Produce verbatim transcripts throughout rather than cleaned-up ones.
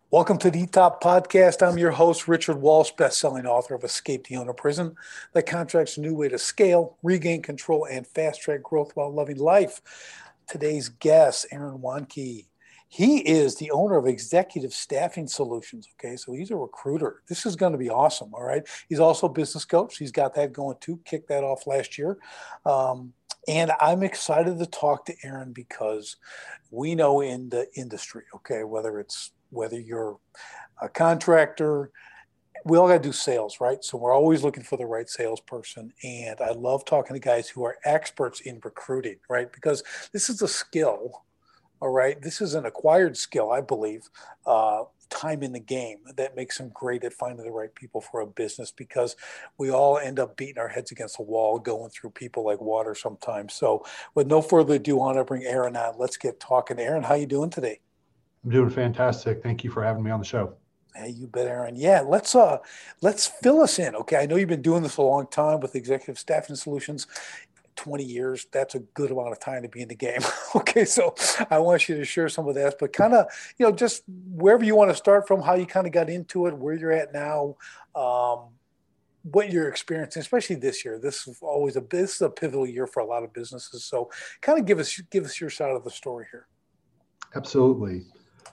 Welcome to the E-Top Podcast. I'm your host, Richard Walsh, best-selling author of Escape the Owner Prison, that contracts a new way to scale, regain control, and fast-track growth while loving life. Today's guest, Aaron Wandke. He is the owner of Executive Staffing Solutions. Okay, so he's a recruiter. This is going to be awesome. All right. He's also a business coach. He's got that going too. Kicked that off last year. Um, and I'm excited to talk to Aaron because we know in the industry, okay, whether it's whether you're a contractor, we all got to do sales, right? So we're always looking for the right salesperson. And I love talking to guys who are experts in recruiting, right? Because this is a skill, all right? This is an acquired skill, I believe, uh, time in the game that makes them great at finding the right people for a business, because we all end up beating our heads against the wall, going through people like water sometimes. So with no further ado, I want to bring Aaron on. Let's get talking. Aaron, how you doing today? I'm doing fantastic. Thank you for having me on the show. Hey, you bet, Aaron. Yeah, let's uh let's fill us in. Okay. I know you've been doing this a long time with Executive Staffing Solutions, twenty years. That's a good amount of time to be in the game. Okay, so I want you to share some of that, but kind of, you know, just wherever you want to start from, how you kind of got into it, where you're at now, um, what you're experiencing, especially this year. This is always a this is a pivotal year for a lot of businesses. So kind of give us give us your side of the story here. Absolutely.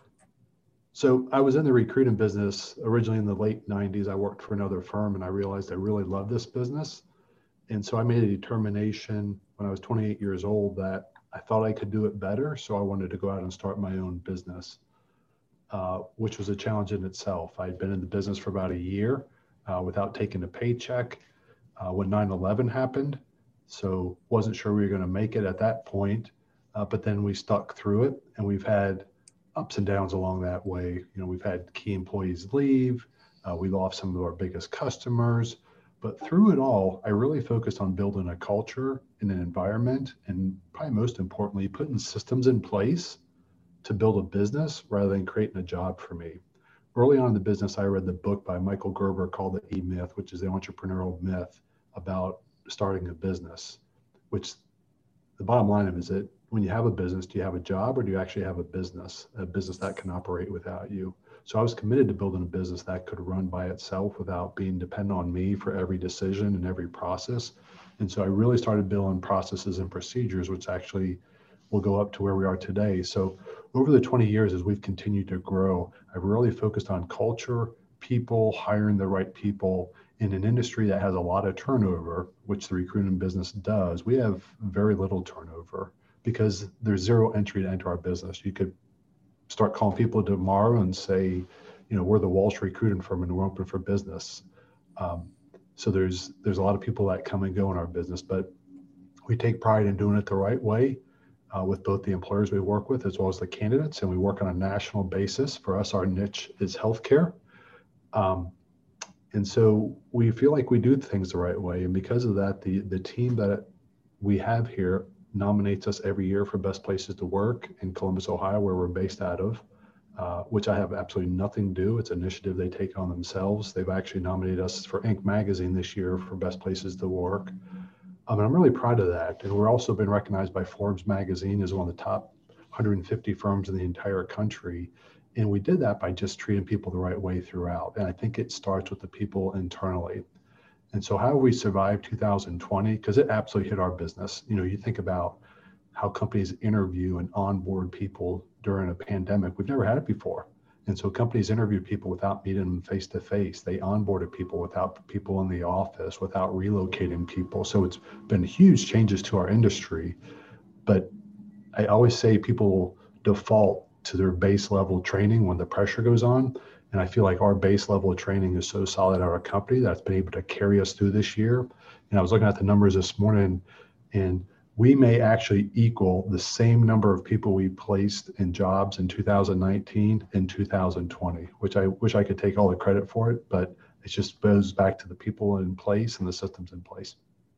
So I was in the recruiting business originally in the late nineties. I worked for another firm and I realized I really loved this business. And so I made a determination when I was twenty-eight years old that I thought I could do it better. So I wanted to go out and start my own business, uh, which was a challenge in itself. I'd been in the business for about a year uh, without taking a paycheck uh, when nine eleven happened. So wasn't sure we were going to make it at that point. Uh, but then we stuck through it, and we've had ups and downs along that way. You know, we've had key employees leave. Uh, we lost some of our biggest customers. But through it all, I really focused on building a culture and an environment, and probably most importantly, putting systems in place to build a business rather than creating a job for me. Early on in the business, I read the book by Michael Gerber called The E-Myth, which is the entrepreneurial myth about starting a business, which the bottom line of it is that when you have a business, do you have a job or do you actually have a business, a business that can operate without you? So I was committed to building a business that could run by itself without being dependent on me for every decision and every process. And so I really started building processes and procedures, which actually will go up to where we are today. So over the twenty years, as we've continued to grow, I've really focused on culture, people, hiring the right people in an industry that has a lot of turnover, which the recruiting business does. We have very little turnover because there's zero entry to enter our business. You could start calling people tomorrow and say, you know, we're the Walsh recruiting firm and we're open for business. Um, so there's there's a lot of people that come and go in our business, but we take pride in doing it the right way uh, with both the employers we work with as well as the candidates, and we work on a national basis. For us, our niche is healthcare. Um, and so we feel like we do things the right way. And because of that, the, the team that we have here nominates us every year for best places to work in Columbus, Ohio, where we're based out of, uh, which I have absolutely nothing to do. It's an initiative they take on themselves. They've actually nominated us for Inc magazine this year for best places to work. Um, and I'm really proud of that. And we're also been recognized by Forbes magazine as one of the top one hundred fifty firms in the entire country. And we did that by just treating people the right way throughout. And I think it starts with the people internally. And so how have we survived two thousand twenty? Because it absolutely hit our business. You know, you think about how companies interview and onboard people during a pandemic. We've never had it before. And so companies interview people without meeting them face to face. They onboarded people without people in the office, without relocating people. So it's been huge changes to our industry. But I always say people default to their base level training when the pressure goes on. And I feel like our base level of training is so solid at our company that's been able to carry us through this year. And I was looking at the numbers this morning, and we may actually equal the same number of people we placed in jobs in two thousand nineteen and two thousand twenty, which I wish I could take all the credit for it, but it just goes back to the people in place and the systems in place.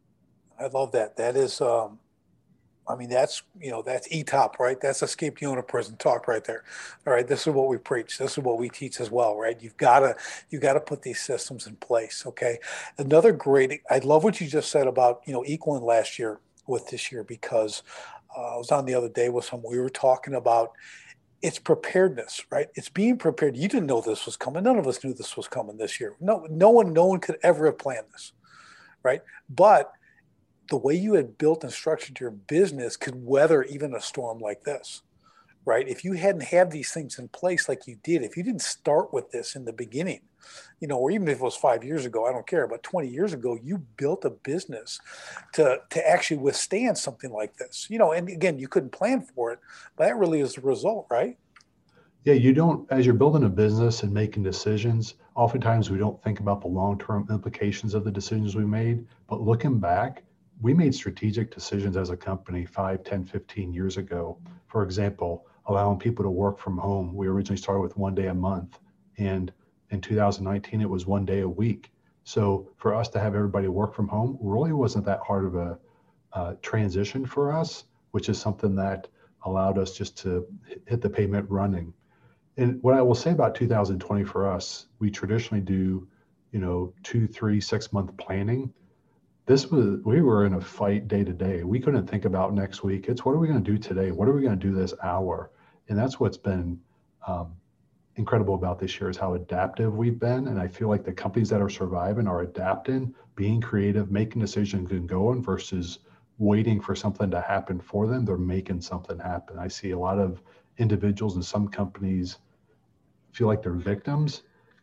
I love that. That is um I mean, that's, you know, that's E-Top, right? That's Escape the Owner Prison talk right there. All right. This is what we preach. This is what we teach as well, right? You've got to, you got to put these systems in place. Okay. Another great, I love what you just said about, you know, equaling last year with this year, because uh, I was on the other day with some, we were talking about it's preparedness, right? It's being prepared. You didn't know this was coming. None of us knew this was coming this year. No, no one, no one could ever have planned this, right? But the way you had built and structured your business could weather even a storm like this, right? If you hadn't had these things in place like you did, if you didn't start with this in the beginning, you know, or even if it was five years ago, I don't care, but twenty years ago, you built a business to to actually withstand something like this, you know, and again, you couldn't plan for it, but that really is the result, right? Yeah, you don't, as you're building a business and making decisions, oftentimes we don't think about the long-term implications of the decisions we made, but looking back, we made strategic decisions as a company five, ten, fifteen years ago. For example, allowing people to work from home. We originally started with one day a month, and in two thousand nineteen, it was one day a week. So for us to have everybody work from home really wasn't that hard of a uh, transition for us, which is something that allowed us just to hit the pavement running. And what I will say about two thousand twenty for us, we traditionally do, you know, two, three, six month planning. This was, we were in a fight day to day. We couldn't think about next week. It's what are we going to do today? What are we going to do this hour? And that's what's been um, incredible about this year is how adaptive we've been. And I feel like the companies that are surviving are adapting, being creative, making decisions and going versus waiting for something to happen for them. They're making something happen. I see a lot of individuals and some companies feel like they're victims.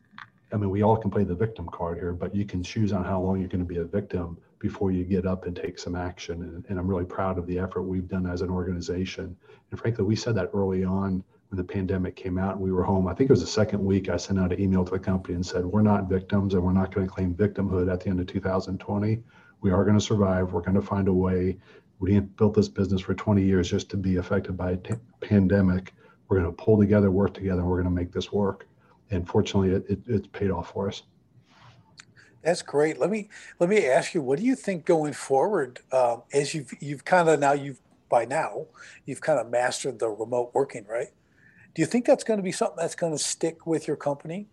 I mean, we all can play the victim card here, but you can choose on how long you're going to be a victim before you get up and take some action. And, and I'm really proud of the effort we've done as an organization. And frankly, we said that early on when the pandemic came out and we were home. I think it was the second week I sent out an email to the company and said, we're not victims and we're not going to claim victimhood at the end of two thousand twenty. We are going to survive. We're going to find a way. We didn't build this business for twenty years just to be affected by a t- pandemic. We're going to pull together, work together, and we're going to make this work. And fortunately, it, it, it's paid off for us. That's great. Let me let me ask you, what do you think going forward? Um, as you've you've kind of now you've by now you've kind of mastered the remote working, right? Do you think that's going to be something that's going to stick with your company?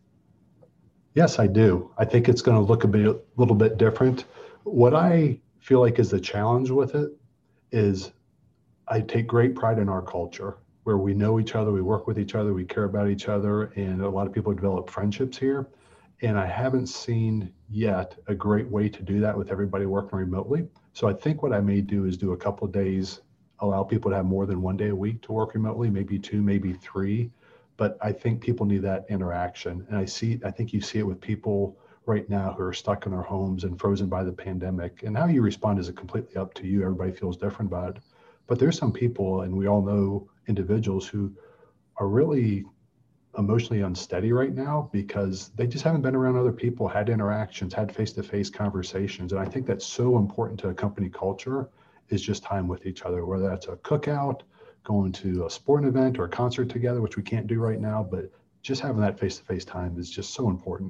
Yes, I do. I think it's going to look a bit, a little bit different. What I feel like is the challenge with it is I take great pride in our culture where we know each other, we work with each other, we care about each other, and a lot of people develop friendships here. And I haven't seen yet a great way to do that with everybody working remotely. So I think what I may do is do a couple of days, allow people to have more than one day a week to work remotely, maybe two, maybe three. But I think people need that interaction. And I see, I think you see it with people right now who are stuck in their homes and frozen by the pandemic. And how you respond is completely up to you. Everybody feels different about it. But there's some people, and we all know individuals who are really emotionally unsteady right now because they just haven't been around other people, had interactions, had face-to-face conversations. And I think that's so important to a company culture is just time with each other, whether that's a cookout, going to a sporting event or a concert together, which we can't do right now, but just having that face-to-face time is just so important.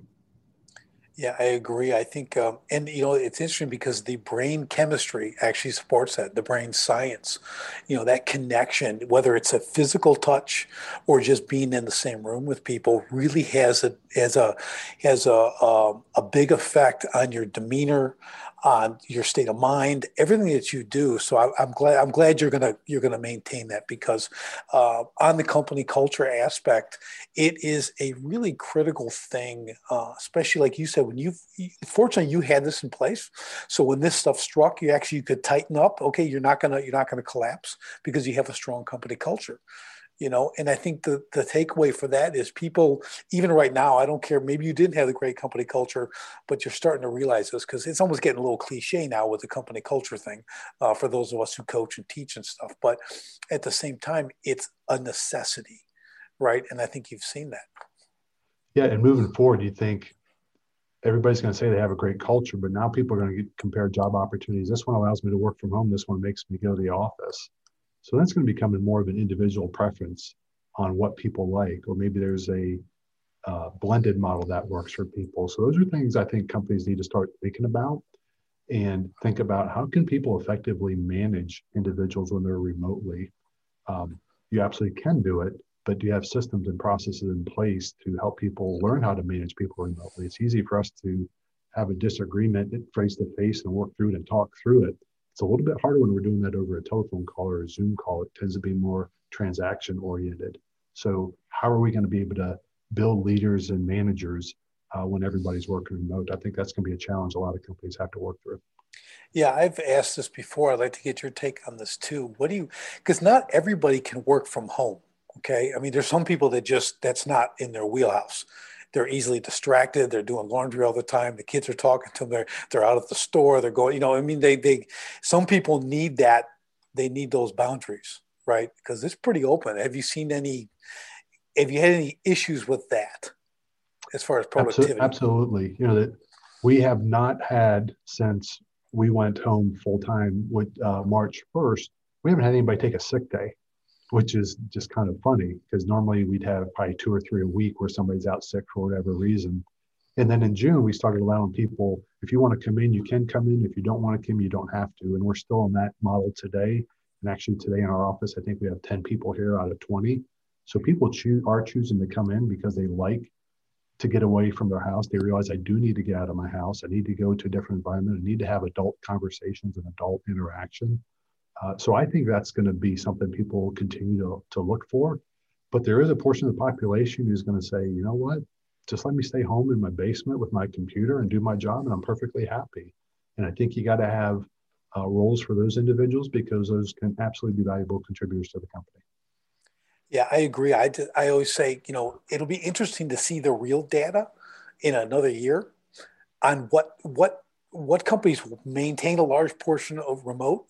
Yeah, I agree. I think, um, and you know, it's interesting because the brain chemistry actually supports that, the brain science, you know, that connection, whether it's a physical touch or just being in the same room with people, really has a has a has a a, a big effect on your demeanor, on your state of mind, everything that you do. So I, I'm glad I'm glad you're gonna you're gonna maintain that because uh, on the company culture aspect, it is a really critical thing, uh, especially like you said, when you've, fortunately you had this in place. So when this stuff struck, you actually you could tighten up. Okay, you're not gonna you're not gonna collapse because you have a strong company culture. You know, and I think the the takeaway for that is people, even right now, I don't care, maybe you didn't have the great company culture, but you're starting to realize this because it's almost getting a little cliche now with the company culture thing uh, for those of us who coach and teach and stuff. But at the same time, it's a necessity, right? And I think you've seen that. Yeah, and moving forward, you think everybody's going to say they have a great culture, but now people are going to compare job opportunities. This one allows me to work from home. This one makes me go to the office. So that's going to become more of an individual preference on what people like, or maybe there's a uh, blended model that works for people. So those are things I think companies need to start thinking about and think about how can people effectively manage individuals when they're remotely. Um, you absolutely can do it, but do you have systems and processes in place to help people learn how to manage people remotely? It's easy for us to have a disagreement face to face and work through it and talk through it. It's a little bit harder when we're doing that over a telephone call or a Zoom call. It tends to be more transaction oriented. So how are we going to be able to build leaders and managers uh, when everybody's working remote? I think that's going to be a challenge a lot of companies have to work through. Yeah, I've asked this before. I'd like to get your take on this too. What do you, because not everybody can work from home. Okay. I mean, there's some people that just, that's not in their wheelhouse. They're easily distracted. They're doing laundry all the time. The kids are talking to them. They're, they're out at the store. They're going, you know, I mean, they, they, some people need that. They need those boundaries, right? Because it's pretty open. Have you seen any, have you had any issues with that as far as productivity? Absolutely. You know, that we have not had since we went home full time with uh, March first, we haven't had anybody take a sick day, which is just kind of funny because normally we'd have probably two or three a week where somebody's out sick for whatever reason. And then in June, we started allowing people, if you want to come in, you can come in. If you don't want to come, you don't have to. And we're still on that model today. And actually today in our office, I think we have ten people here out of twenty. So people choose, are choosing to come in because they like to get away from their house. They realize I do need to get out of my house. I need to go to a different environment. I need to have adult conversations and adult interaction. Uh, so I think that's going to be something people will continue to, to look for. But there is a portion of the population who's going to say, you know what, just let me stay home in my basement with my computer and do my job, and I'm perfectly happy. And I think you got to have uh, roles for those individuals because those can absolutely be valuable contributors to the company. Yeah, I agree. I, just, I always say, you know, it'll be interesting to see the real data in another year on what what what companies maintain a large portion of remote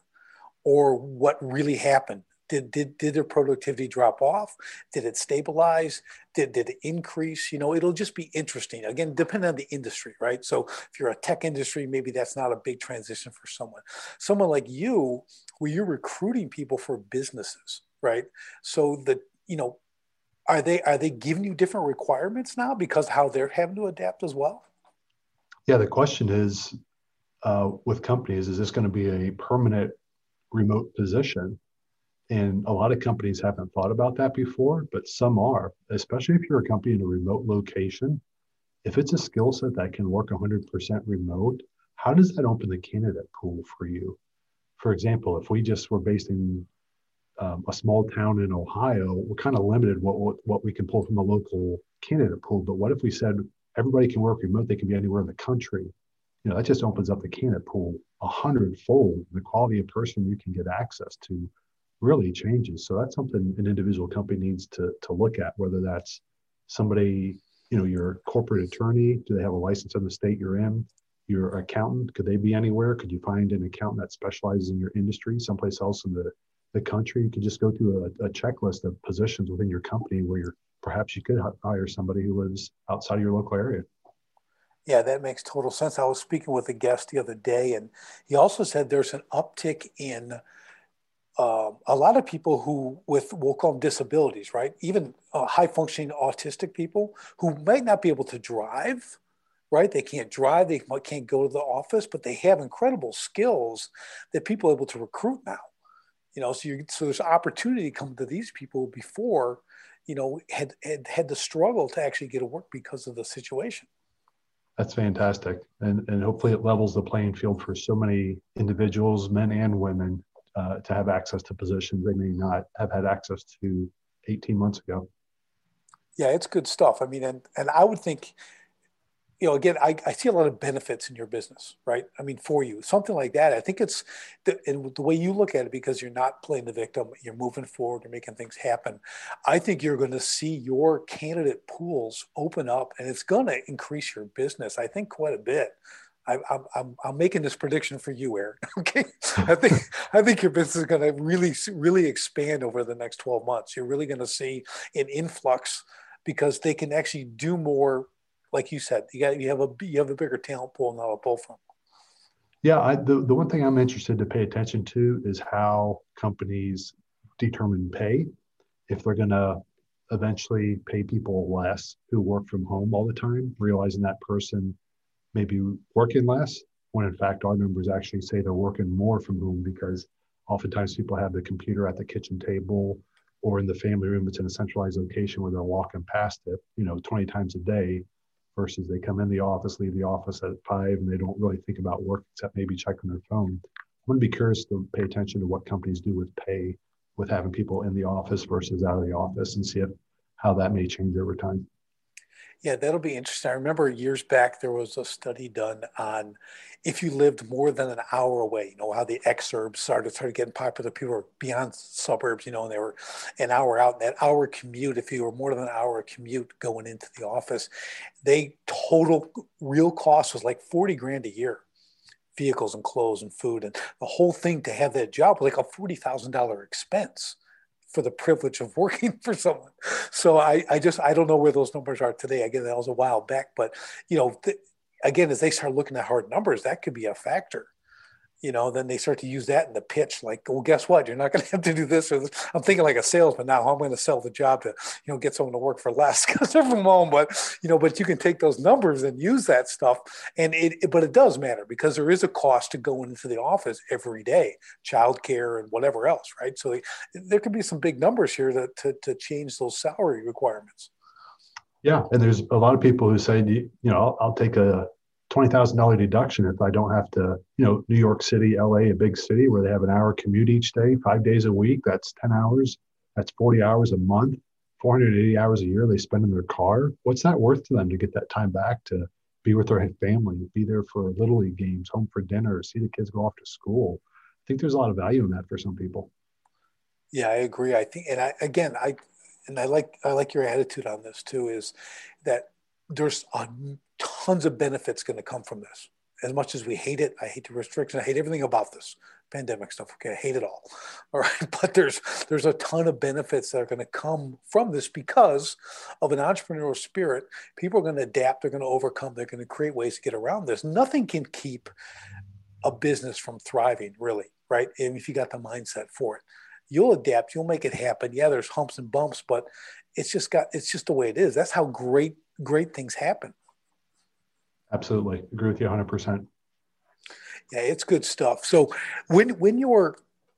or what really happened. Did, did, did their productivity drop off? Did it stabilize? Did, did it increase? You know, it'll just be interesting. Again, depending on the industry, right? So if you're a tech industry, maybe that's not a big transition for someone. Someone like you, where you're recruiting people for businesses, right? So the, you know, are they are they giving you different requirements now because how they're having to adapt as well? Yeah, the question is uh, with companies, is this going to be a permanent remote position? And a lot of companies haven't thought about that before, but some are, especially if you're a company in a remote location. If it's a skill set that can work one hundred percent remote, how does that open the candidate pool for you? For example, if we just were based in um, a small town in Ohio, we're kind of limited what, what what we can pull from the local candidate pool. But what if we said everybody can work remote? They can be anywhere in the country. You know, that just opens up the candidate pool a hundredfold. The quality of person you can get access to really changes. So that's something an individual company needs to to look at. Whether that's somebody, you know, your corporate attorney, do they have a license in the state you're in? Your accountant, could they be anywhere? Could you find an accountant that specializes in your industry someplace else in the the country? You could just go through a, a checklist of positions within your company where you're perhaps you could hire somebody who lives outside of your local area. Yeah, that makes total sense. I was speaking with a guest the other day, and he also said there's an uptick in uh, a lot of people who with we'll call them disabilities, right? Even uh, high functioning autistic people who might not be able to drive, right? They can't drive, they can't go to the office, but they have incredible skills that people are able to recruit now. You know, so you so there's opportunity to come to these people before, you know, had had had to struggle to actually get to work because of the situation. That's fantastic. And, and hopefully it levels the playing field for so many individuals, men and women, uh, to have access to positions they may not have had access to eighteen months ago. Yeah, it's good stuff. I mean, and and I would think, you know, again, I, I see a lot of benefits in your business, right? I mean, for you, something like that. I think it's the, and the way you look at it, because you're not playing the victim, you're moving forward, you're making things happen. I think you're going to see your candidate pools open up, and it's going to increase your business, I think, quite a bit. I, I'm, I'm, I'm making this prediction for you, Aaron. Okay, I think I think your business is going to really really expand over the next twelve months. You're really going to see an influx because they can actually do more. Like you said, you got you have a you have a bigger talent pool now to pull from. Yeah, I, the, the one thing I'm interested to pay attention to is how companies determine pay. If they're going to eventually pay people less who work from home all the time, realizing that person may be working less, when in fact our numbers actually say they're working more from home because oftentimes people have the computer at the kitchen table or in the family room. It's in a centralized location where they're walking past it, you know, twenty times a day. Versus they come in the office, leave the office at five, and they don't really think about work except maybe checking their phone. I'm going to be curious to pay attention to what companies do with pay, with having people in the office versus out of the office, and see if how that may change over time. Yeah, that'll be interesting. I remember years back there was a study done on if you lived more than an hour away, you know, how the exurbs started started getting popular. People were beyond suburbs, you know, and they were an hour out. And that hour commute, if you were more than an hour commute going into the office, they total real cost was like forty grand a year, vehicles and clothes and food. And the whole thing to have that job was like a forty thousand dollars expense for the privilege of working for someone. So I, I just, I don't know where those numbers are today. Again, that was a while back, but you know, th- again, as they start looking at hard numbers, that could be a factor. You know, then they start to use that in the pitch, like, well, guess what? You're not going to have to do this or this. I'm thinking like a salesman now. I'm going to sell the job to, you know, get someone to work for less because they're from home. But, you know, but you can take those numbers and use that stuff. And it, it, but it does matter because there is a cost to going into the office every day, childcare and whatever else, right? So they, there could be some big numbers here to, to, to change those salary requirements. Yeah. And there's a lot of people who say, you know, I'll, I'll take a twenty thousand dollars deduction if I don't have to, you know, New York City, L A, a big city where they have an hour commute each day, five days a week. That's ten hours. That's forty hours a month, four hundred eighty hours a year they spend in their car. What's that worth to them to get that time back to be with their family, be there for Little League games, home for dinner, see the kids go off to school? I think there's a lot of value in that for some people. Yeah, I agree. I think, and I, again, I, and I like, I like your attitude on this too, is that there's a, tons of benefits going to come from this. As much as we hate it, I hate the restriction, I hate everything about this pandemic stuff. Okay, I hate it all. All right, but there's there's a ton of benefits that are going to come from this because of an entrepreneurial spirit. People are going to adapt. They're going to overcome. They're going to create ways to get around this. Nothing can keep a business from thriving, really, right? And if you got the mindset for it, you'll adapt. You'll make it happen. Yeah, there's humps and bumps, but it's just got it's just the way it is. That's how great great things happen. Absolutely. Agree with you one hundred percent. Yeah, it's good stuff. So when when you're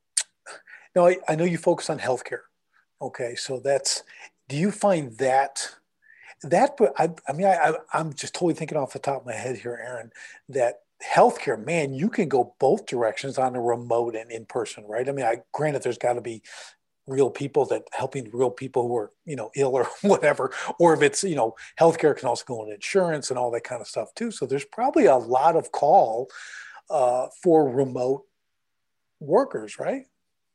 now, I, I know you focus on healthcare. Okay, so that's do you find that that I, I mean I, I I'm just totally thinking off the top of my head here, Aaron, that healthcare, man, you can go both directions on a remote and in person, right? I mean, I granted there's got to be real people that helping real people who are, you know, ill or whatever, or if it's, you know, healthcare can also go in insurance and all that kind of stuff too. So there's probably a lot of call uh, for remote workers, right?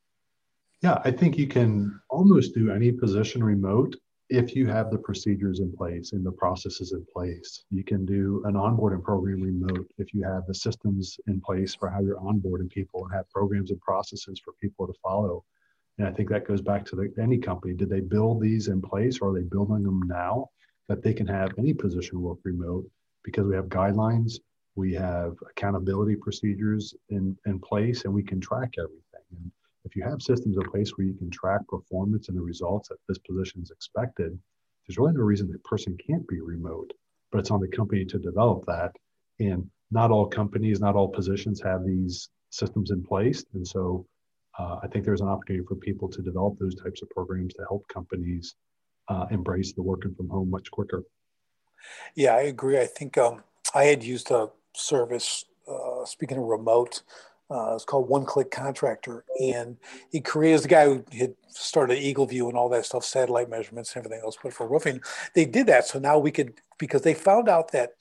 Yeah, I think you can almost do any position remote if you have the procedures in place and the processes in place. You can do an onboarding program remote if you have the systems in place for how you're onboarding people and have programs and processes for people to follow. And I think that goes back to the, any company. Did they build these in place or are they building them now that they can have any position work remote? Because we have guidelines, we have accountability procedures in, in place, and we can track everything. And if you have systems in place where you can track performance and the results that this position is expected, there's really no reason that person can't be remote, but it's on the company to develop that. And not all companies, not all positions have these systems in place. And so uh, I think there's an opportunity for people to develop those types of programs to help companies uh, embrace the working from home much quicker. Yeah, I agree. I think um, I had used a service, uh, speaking of remote, uh, it's called One Click Contractor. And he created, the guy who had started Eagle View and all that stuff, satellite measurements and everything else, but for roofing, they did that. So now we could, because they found out that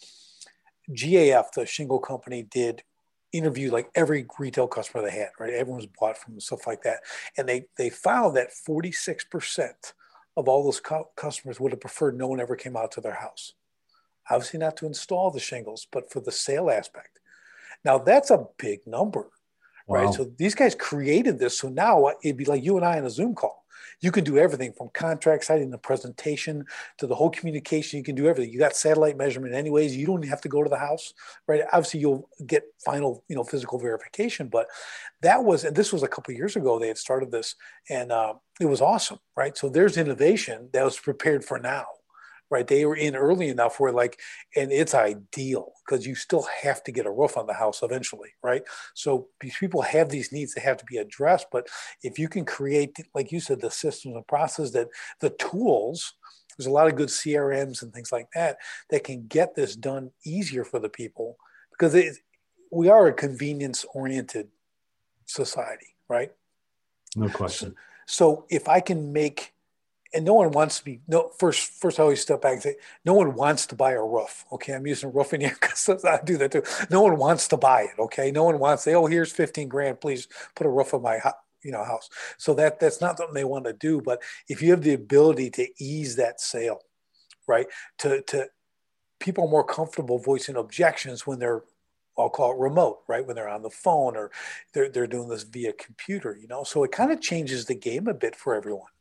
G A F, the shingle company, did interview like every retail customer they had, right? Everyone's bought from them, stuff like that. And they, they found that forty-six percent of all those co- customers would have preferred no one ever came out to their house. Obviously not to install the shingles, but for the sale aspect. Now that's a big number, right? Wow. So these guys created this. So now it'd be like you and I on a Zoom call. You can do everything from contract signing, the presentation to the whole communication. You can do everything. You got satellite measurement anyways. You don't have to go to the house, right? Obviously you'll get final, you know, physical verification, but that was, and this was a couple of years ago, they had started this and uh, it was awesome, right? So there's innovation that was prepared for now. Right, they were in early enough where like, and it's ideal because you still have to get a roof on the house eventually, right? So these people have these needs that have to be addressed, but if you can create, like you said, the systems and process that the tools, there's a lot of good C R Ms and things like that that can get this done easier for the people because it, we are a convenience-oriented society, right? No So, question. so if I can make and no one wants to be no first first I always step back and say no one wants to buy a roof. Okay, I'm using roofing here because I do that too. No one wants to buy it. Okay, no one wants to say, oh, here's fifteen grand, please put a roof on my you know house. So that that's not something they want to do. But if you have the ability to ease that sale, right, to to people are more comfortable voicing objections when they're, I'll call it remote, right? When they're on the phone or they're they're doing this via computer, you know. So it kind of changes the game a bit for everyone.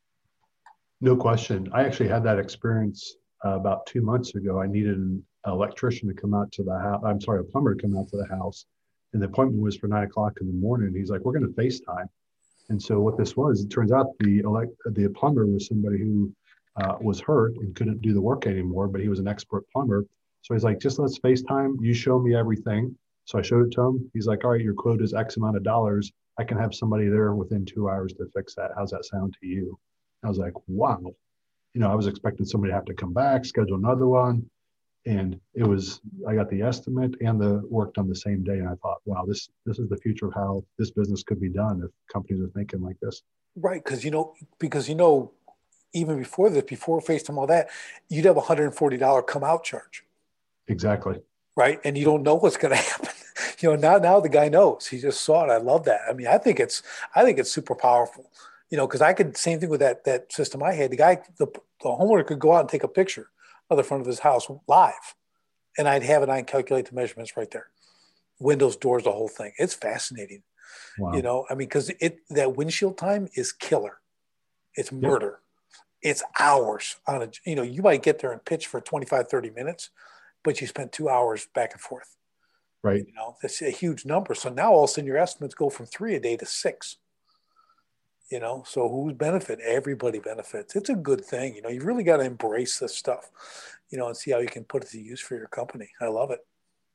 No question. I actually had that experience uh, about two months ago. I needed an electrician to come out to the house. I'm sorry, a plumber to come out to the house. And the appointment was for nine o'clock in the morning. He's like, we're going to FaceTime. And so what this was, it turns out the elect, the plumber was somebody who uh, was hurt and couldn't do the work anymore, but he was an expert plumber. So he's like, just let's FaceTime. You show me everything. So I showed it to him. He's like, all right, your quote is X amount of dollars. I can have somebody there within two hours to fix that. How's that sound to you? I was like, wow. You know, I was expecting somebody to have to come back, schedule another one. And it was, I got the estimate and the work done the same day. And I thought, wow, this this is the future of how this business could be done if companies are thinking like this. Right. Because, you know, because, you know, even before this, before FaceTime, all that, you'd have a one hundred forty dollars come out charge. Exactly. Right. And you don't know what's going to happen. You know, now, now the guy knows. He just saw it. I love that. I mean, I think it's, I think it's super powerful. You know, because I could, same thing with that that system I had. The guy, the, the homeowner could go out and take a picture of the front of his house live, and I'd have it. I can calculate the measurements right there, windows, doors, the whole thing. It's fascinating. Wow. You know, I mean, because it that windshield time is killer. It's murder. Yep. It's hours on a. You know, you might get there and pitch for twenty-five, thirty minutes, but you spent two hours back and forth. Right. You know, that's a huge number. So now all of a sudden your estimates go from three a day to six. You know, so who's benefit? Everybody benefits. It's a good thing. You know, you really got to embrace this stuff, you know, and see how you can put it to use for your company. I love it.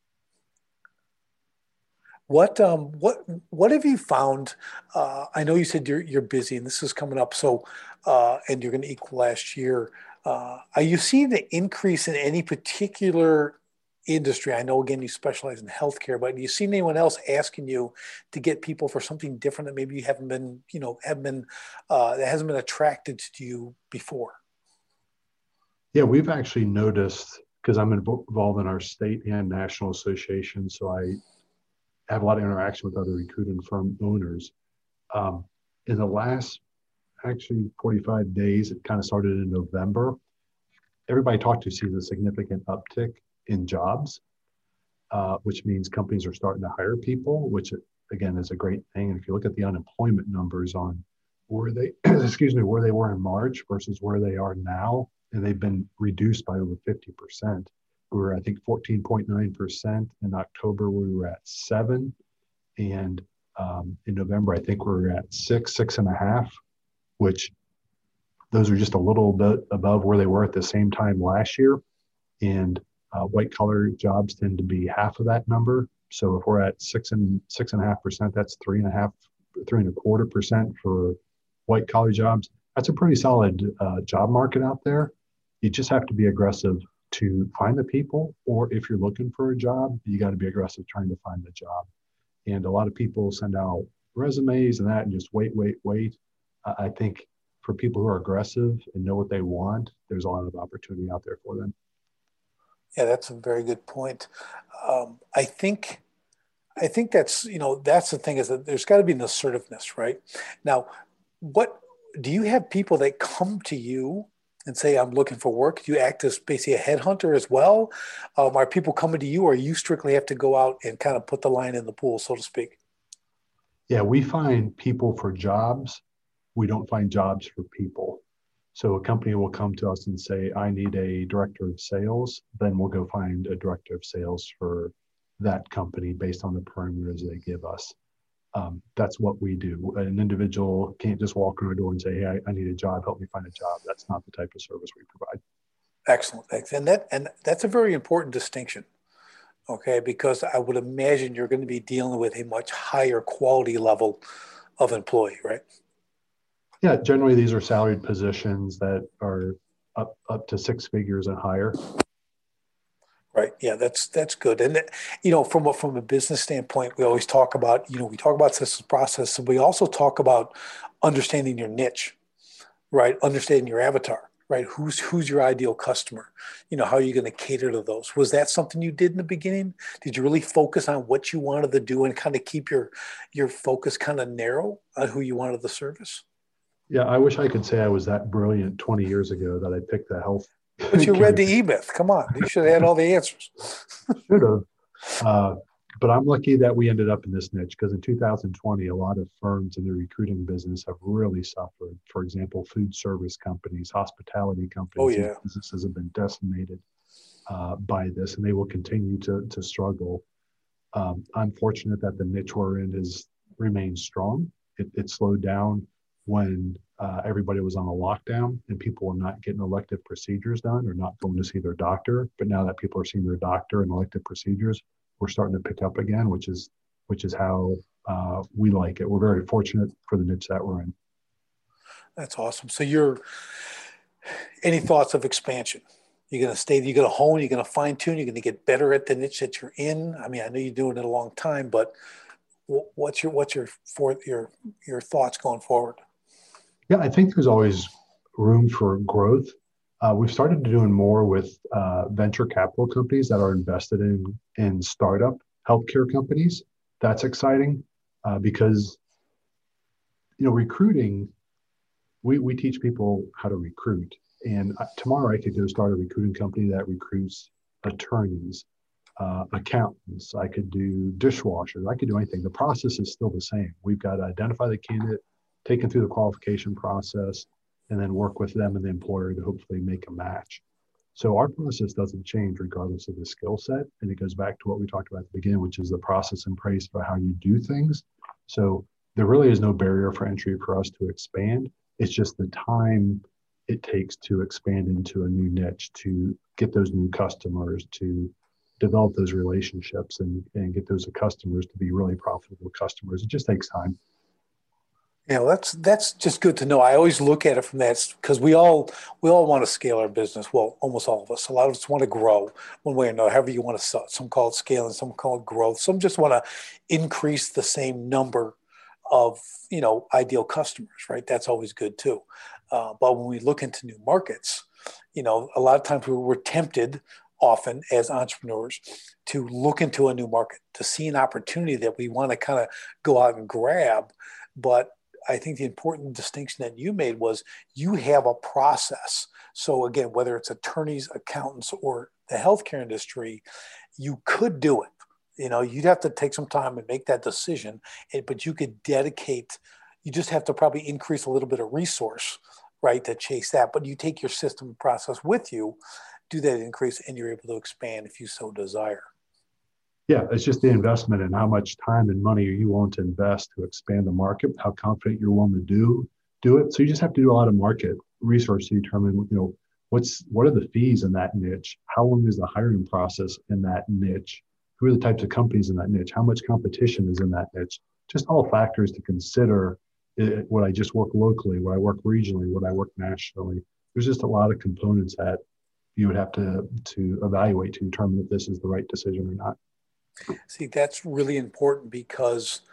What um what what have you found? Uh, I know you said you're you're busy, and this is coming up. So, uh, and you're going to equal last year. Uh, are you seeing the increase in any particular industry? I know, again, you specialize in healthcare, but have you seen anyone else asking you to get people for something different that maybe you haven't been, you know, haven't been, uh, that hasn't been attracted to you before? Yeah, we've actually noticed, because I'm involved in our state and national association, so I have a lot of interaction with other recruiting firm owners. Um, in the last, actually forty-five days, it kind of started in November, everybody I talked to sees a significant uptick in jobs, uh, which means companies are starting to hire people, which again is a great thing. And if you look at the unemployment numbers on where they, excuse me, where they were in March versus where they are now, and they've been reduced by over fifty percent. We were, I think, fourteen point nine percent. In October, we were at seven. And um, in November, I think we were at six, six and a half, which those are just a little bit above where they were at the same time last year. And Uh, white collar jobs tend to be half of that number. So if we're at six and six and a half percent, that's three and a half, three and a quarter percent for white collar jobs. That's a pretty solid uh, job market out there. You just have to be aggressive to find the people, or if you're looking for a job, you got to be aggressive trying to find the job. And a lot of people send out resumes and that and just wait, wait, wait. Uh, I think for people who are aggressive and know what they want, there's a lot of opportunity out there for them. Yeah, that's a very good point. Um, I think, I think that's, you know, that's the thing is that there's got to be an assertiveness, right? Now, what do you have people that come to you and say, I'm looking for work? Do you act as basically a headhunter as well? Um, are people coming to you, or you strictly have to go out and kind of put the line in the pool, so to speak? Yeah, we find people for jobs. We don't find jobs for people. So a company will come to us and say, I need a director of sales. Then we'll go find a director of sales for that company based on the parameters they give us. Um, that's what we do. An individual can't just walk in our door and say, hey, I, I need a job. Help me find a job. That's not the type of service we provide. Excellent. And that, and that's a very important distinction. Okay. Because I would imagine you're going to be dealing with a much higher quality level of employee, right? Yeah, generally these are salaried positions that are up up to six figures and higher. Right. Yeah, that's that's good. And you know, from a, from a business standpoint, we always talk about, you know, we talk about systems process, and we also talk about understanding your niche. right? Understanding your avatar, right? Who's who's your ideal customer? You know, how are you going to cater to those? Was that something you did in the beginning? Did you really focus on what you wanted to do and kind of keep your your focus kind of narrow on who you wanted to service? Yeah, I wish I could say I was that brilliant twenty years ago that I picked the health But you read the category. E-Myth. Come on, you should have had all the answers. Should have. Uh, but I'm lucky that we ended up in this niche because in two thousand twenty, a lot of firms in the recruiting business have really suffered. For example, food service companies, hospitality Oh companies, these yeah, businesses have been decimated uh, by this, and they will continue to to struggle. Um, I'm fortunate that the niche we're in has remained strong. It, it slowed down when uh, everybody was on a lockdown and people were not getting elective procedures done or not going to see their doctor. But now that people are seeing their doctor and elective procedures, we're starting to pick up again, which is which is how uh, we like it. We're very fortunate for the niche that we're in. that's awesome. So you're any thoughts of expansion? You're going to stay, you're going to hone, you're going to fine tune, you're going to get better at the niche that you're in. I mean, I know you're doing it a long time, but what's your, what's your, for your, your thoughts going forward? Yeah, I think there's always room for growth. Uh, we've started doing more with uh, venture capital companies that are invested in in startup healthcare companies. That's exciting uh, because you know recruiting. We we teach people how to recruit, and uh, tomorrow I could go start a recruiting company that recruits attorneys, uh, accountants. I could do dishwashers. I could do anything. The process is still the same. We've got to identify the candidate, take them through the qualification process, and then work with them and the employer to hopefully make a match. So our process doesn't change regardless of the skill set. And it goes back to what we talked about at the beginning, which is the process and praise for how you do things. So there really is no barrier for entry for us to expand. It's just the time it takes to expand into a new niche, to get those new customers, to develop those relationships and, and get those customers to be really profitable customers. It just takes time. Yeah, well, that's that's just good to know. I always look at it from that because we all we all want to scale our business. Well, almost all of us. A lot of us want to grow one way or another. However you want to sell it. Some call it scaling, some call it growth. Some just want to increase the same number of you know ideal customers. Right. That's always good too. Uh, but when we look into new markets, you know, a lot of times we're, we're tempted often as entrepreneurs to look into a new market, to see an opportunity that we want to kind of go out and grab, but I think the important distinction that you made was you have a process. So again, whether it's attorneys, accountants, or the healthcare industry, you could do it. You know, you'd have to take some time and make that decision, but you could dedicate, you just have to probably increase a little bit of resource, right, to chase that. But you take your system and process with you, do that increase, and you're able to expand if you so desire. Yeah, it's just the investment and how much time and money are you willing to invest to expand the market, how confident you're willing to do do it. So you just have to do a lot of market research to determine, you know, what's what are the fees in that niche? How long is the hiring process in that niche? Who are the types of companies in that niche? How much competition is in that niche? Just all factors to consider. It, would I just work locally? Would I work regionally? Would I work nationally? There's just a lot of components that you would have to to evaluate to determine if this is the right decision or not. See, that's really important because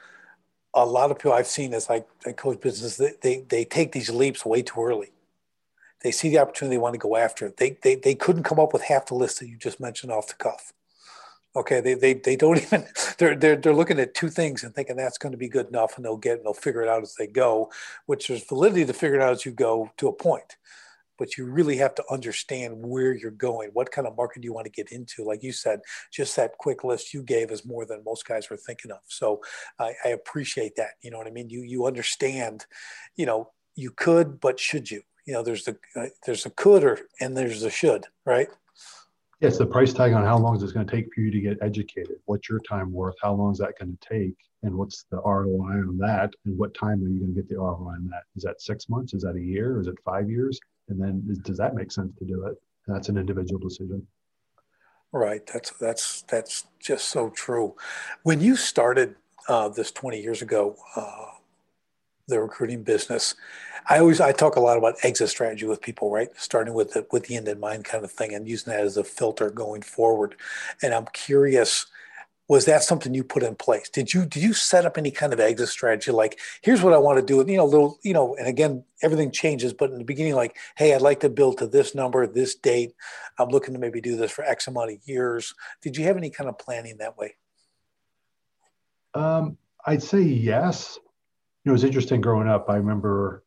a lot of people I've seen as I, I coach business, they, they, they take these leaps way too early. They see the opportunity, they want to go after it. They, they, they couldn't come up with half the list that you just mentioned off the cuff. Okay, they, they, they don't even, they're, they're, they're looking at two things and thinking that's going to be good enough and they'll get, and they'll figure it out as they go, which there's validity to figure it out as you go to a point. But you really have to understand where you're going. What kind of market do you want to get into? Like you said, just that quick list you gave is more than most guys were thinking of. So I, I appreciate that. You know what I mean? You you understand, you know, you could, but should you? You know, there's the uh, there's a could or and there's a should, right? Yes, the price tag on how long is it going to take for you to get educated? What's your time worth? How long is that going to take? And what's the R O I on that? And what time are you going to get the R O I on that? Is that six months? Is that a year? Is it five years? And then is, does that make sense to do it? And that's an individual decision. Right. That's that's that's just so true. When you started uh, this twenty years ago, uh, the recruiting business, I always I talk a lot about exit strategy with people, right? Starting with the with the end in mind kind of thing, and using that as a filter going forward. And I'm curious, Was that something you put in place? Did you did you set up any kind of exit strategy? Like, here's what I want to do. You know, little, you know, and again, everything changes. But in the beginning, like, hey, I'd like to build to this number, this date. I'm looking to maybe do this for X amount of years. Did you have any kind of planning that way? Um, I'd say yes. You know, it was interesting growing up. I remember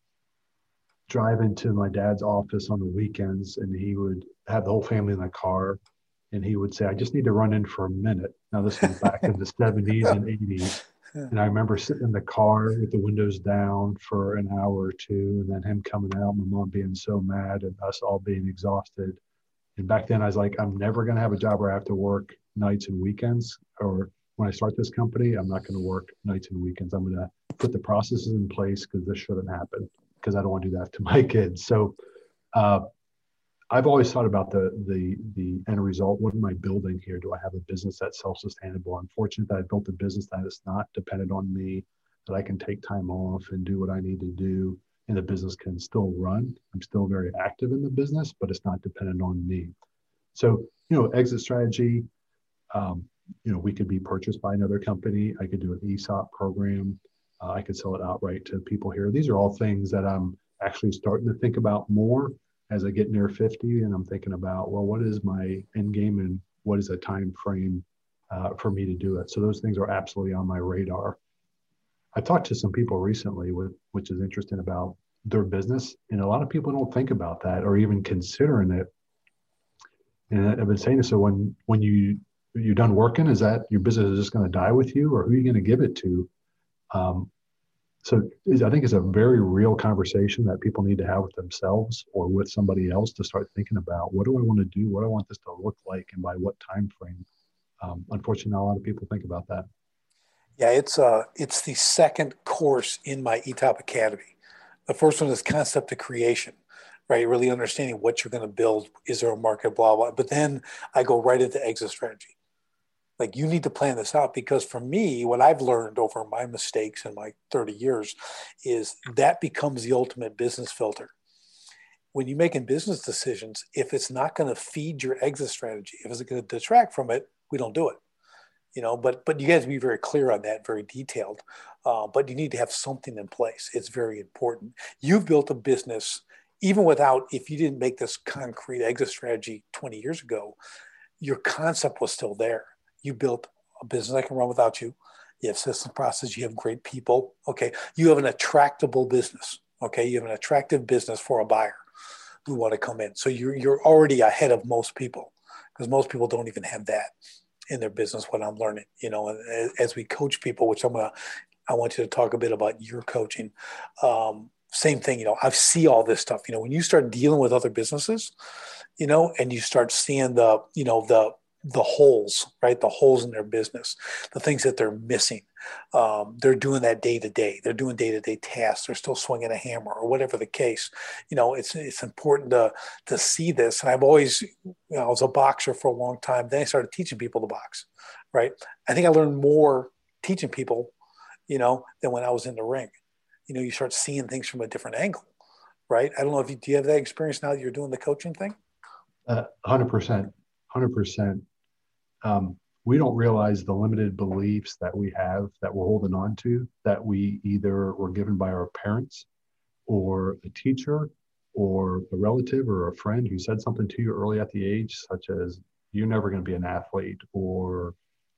driving to my dad's office on the weekends, and he would have the whole family in the car, and he would say, I just need to run in for a minute. Now, this was back in the seventies and eighties. And I remember sitting in the car with the windows down for an hour or two, and then him coming out, my mom being so mad, and us all being exhausted. And back then, I was like, I'm never going to have a job where I have to work nights and weekends. Or when I start this company, I'm not going to work nights and weekends. I'm going to put the processes in place because this shouldn't happen, because I don't want to do that to my kids. So uh, I've always thought about the the the end result. What am I building here? Do I have a business that's self-sustainable? I'm fortunate that I built a business that is not dependent on me, that I can take time off and do what I need to do, and the business can still run. I'm still very active in the business, but it's not dependent on me. So, you know, exit strategy, um, you know, we could be purchased by another company. I could do an E S O P program. Uh, I could sell it outright to people here. These are all things that I'm actually starting to think about more as I get near fifty, and I'm thinking about, well, what is my end game and what is a time frame uh, for me to do it? So those things are absolutely on my radar. I talked to some people recently, with, which is interesting, about their business, and a lot of people don't think about that or even considering it. And I've been saying this, so when when you you're done working, is that your business is just going to die with you, or who are you going to give it to? Um, So I think it's a very real conversation that people need to have with themselves or with somebody else to start thinking about, what do I want to do? What do I want this to look like, and by what time frame? Um, unfortunately, not a lot of people think about that. Yeah, it's uh it's the second course in my E T O P Academy. The first one is concept of creation, right? Really understanding what you're going to build. Is there a market? Blah blah. But then I go right into exit strategy. Like, you need to plan this out, because for me, what I've learned over my mistakes in my thirty years is that becomes the ultimate business filter. When you're making business decisions, if it's not going to feed your exit strategy, if it's going to detract from it, we don't do it. You know, but but you guys be very clear on that, very detailed. Uh, but you need to have something in place. It's very important. You've built a business even without, if you didn't make this concrete exit strategy twenty years ago, your concept was still there. You built a business that can run without you. You have system process. You have great people. Okay. You have an attractable business. Okay. You have an attractive business for a buyer who want to come in. So you're, you're already ahead of most people, because most people don't even have that in their business. What I'm learning, you know, as, as we coach people, which I'm going to, I want you to talk a bit about your coaching. Um, same thing, you know, I see all this stuff, you know, when you start dealing with other businesses, you know, and you start seeing the, you know, the, the holes, right? The holes in their business, the things that they're missing. Um, they're doing that day to day. They're doing day to day tasks. They're still swinging a hammer, or whatever the case. You know, it's it's important to to see this. And I've always, you know, I was a boxer for a long time. Then I started teaching people to box, right? I think I learned more teaching people, you know, than when I was in the ring. You know, you start seeing things from a different angle, right? I don't know if you do you have that experience now that you're doing the coaching thing? Uh, one hundred percent, one hundred percent. Um, we don't realize the limited beliefs that we have, that we're holding on to, that we either were given by our parents or a teacher or a relative or a friend who said something to you early at the age, such as, you're never going to be an athlete, or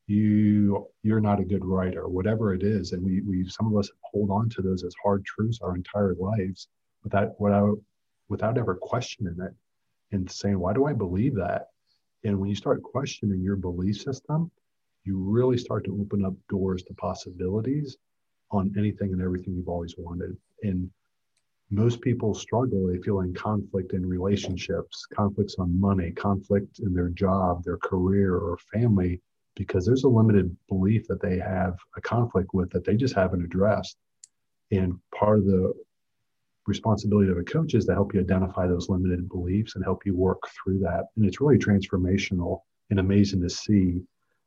you, you're not a good writer, whatever it is. And we, we, some of us hold on to those as hard truths our entire lives without, without, without ever questioning it and saying, why do I believe that? And when you start questioning your belief system, you really start to open up doors to possibilities on anything and everything you've always wanted. And most people struggle. They feel in conflict in relationships, conflicts on money, conflict in their job, their career, or family, because there's a limited belief that they have a conflict with that they just haven't addressed. And part of the responsibility of a coach is to help you identify those limited beliefs and help you work through that. And it's really transformational and amazing to see.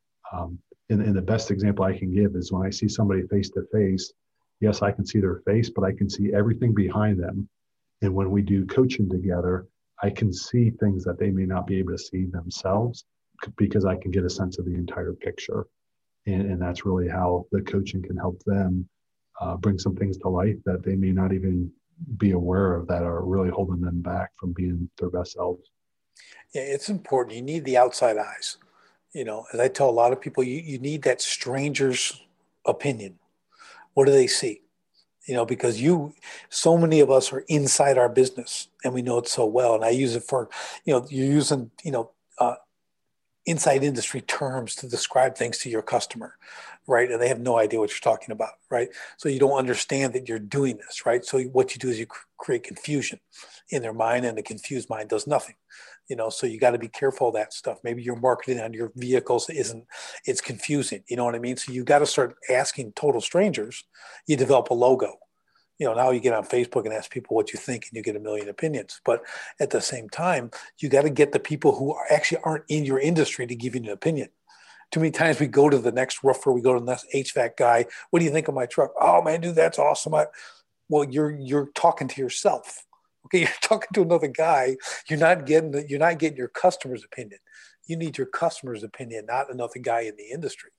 Um, and, and the best example I can give is when I see somebody face to face, yes, I can see their face, but I can see everything behind them. And when we do coaching together, I can see things that they may not be able to see themselves. because I can get a sense of the entire picture. And, and that's really how the coaching can help them uh, bring some things to life that they may not even be aware of, that are really holding them back from being their best selves. Yeah, it's important. You need the outside eyes. You know, as I tell a lot of people, you, you need that stranger's opinion. What do they see? You know, because you, so many of us are inside our business and we know it so well. And I use it for, you know, you're using, you know, uh, inside industry terms to describe things to your customer, right? And they have no idea what you're talking about, right? So you don't understand that you're doing this, right? So what you do is you cr- create confusion in their mind, and the confused mind does nothing, you know? So you got to be careful of that stuff. Maybe your marketing on your vehicles isn't, it's confusing, you know what I mean? So you got to start asking total strangers. You develop a logo. You know, now you get on Facebook and ask people what you think, and you get a million opinions. But at the same time, you got to get the people who are actually aren't in your industry to give you an opinion. Too many times we go to the next roofer, we go to the next H V A C guy. What do you think of my truck? Oh man, dude, that's awesome. I, well, you're you're talking to yourself. Okay, you're talking to another guy. You're not getting the, you're not getting your customer's opinion. You need your customer's opinion, not another guy in the industry.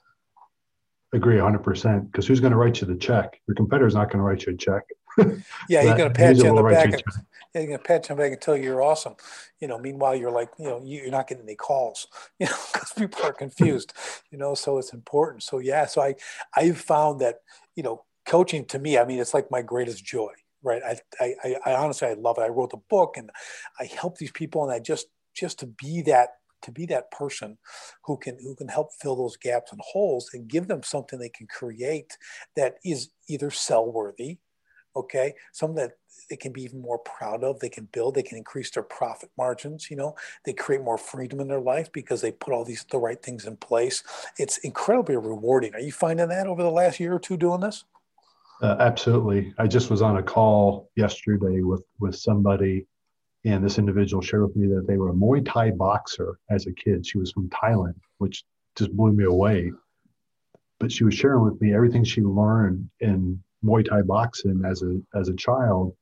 Agree one hundred percent, because who's going to write you the check? Your competitor's not going to write you a check. Yeah, he's going to pat you on the back. And, yeah, he's going to pat you on the back and tell you you're awesome. You know, meanwhile, you're like, you know, you're not getting any calls, you know, because people are confused, you know, so it's important. So, yeah, so I, I've found that, you know, coaching to me, I mean, it's like my greatest joy, right? I, I, I honestly, I love it. I wrote the book and I help these people, and I just, just to be that, to be that person who can who can help fill those gaps and holes and give them something they can create that is either sell worthy, okay, something that they can be even more proud of, they can build, they can increase their profit margins, you know, they create more freedom in their life because they put all these the right things in place. It's incredibly rewarding. Are you finding that over the last year or two doing this? Uh, absolutely. I just was on a call yesterday with with somebody, and this individual shared with me that they were a Muay Thai boxer as a kid. She was from Thailand, which just blew me away. But she was sharing with me everything she learned in Muay Thai boxing as a as a child.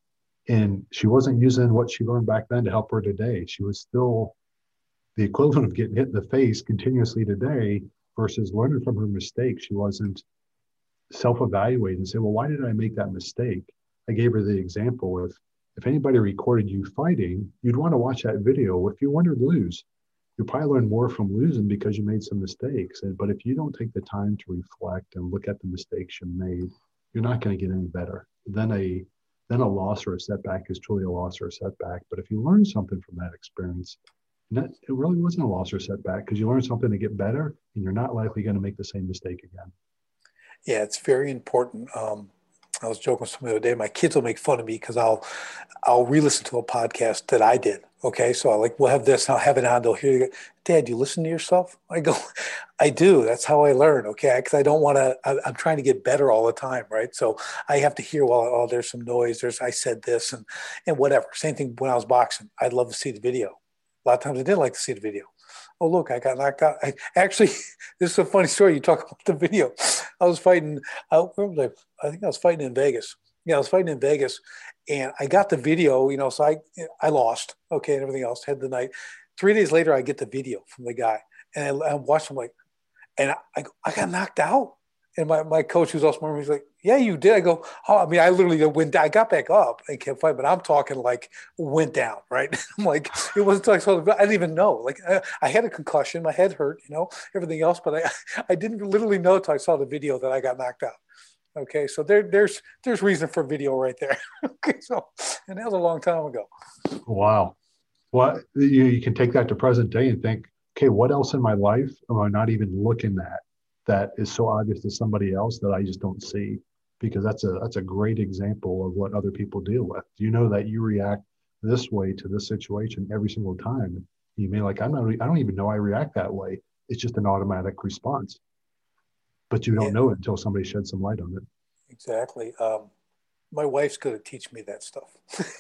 And she wasn't using what she learned back then to help her today. She was still the equivalent of getting hit in the face continuously today versus learning from her mistakes. She wasn't self-evaluating and say, well, why did I make that mistake? I gave her the example of, if anybody recorded you fighting, you'd want to watch that video. If you won or lose, you'll probably learn more from losing because you made some mistakes. And, but if you don't take the time to reflect and look at the mistakes you made, you're not going to get any better. Then a then a loss or a setback is truly a loss or a setback. But if you learn something from that experience, that, it really wasn't a loss or setback, because you learned something to get better, and you're not likely going to make the same mistake again. Yeah, it's very important. Um, I was joking with somebody the other day. My kids will make fun of me because I'll I'll re-listen to a podcast that I did. Okay, so I like we'll have this, and I'll have it on. They'll hear you go, Dad, you listen to yourself? I go, I do. That's how I learn. Okay, because I don't want to. I'm trying to get better all the time, right? So I have to hear. Well, oh, there's some noise. There's I said this and and whatever. Same thing when I was boxing. I'd love to see the video. A lot of times I did like to see the video. Oh, look, I got knocked out. I, actually, this is a funny story. You talk about the video. I was fighting, I, where was I? I think I was fighting in Vegas. Yeah, I was fighting in Vegas, and I got the video, you know, so I I lost, okay, and everything else, had the night. Three days later, I get the video from the guy, and I, I watched him like, and I, I got knocked out. And my, my coach, who's also he's like, yeah, you did. I go, oh, I mean, I literally went down. I got back up and kept fighting, but I'm talking like went down, right? I'm like, it wasn't like, so I didn't even know. Like, I, I had a concussion. My head hurt, you know, everything else. But I, I didn't literally know until I saw the video that I got knocked out. Okay. So there, there's, there's reason for video right there. Okay. So, and that was a long time ago. Wow. Well, you, you can take that to present day and think, okay, what else in my life am I not even looking at that is so obvious to somebody else that I just don't see? Because that's a that's a great example of what other people deal with. You know that you react this way to this situation every single time. You may like, I'm not, I don't even know I react that way. It's just an automatic response. But you don't Yeah, know it until somebody sheds some light on it. exactly. Um, my wife's good at teaching me that stuff.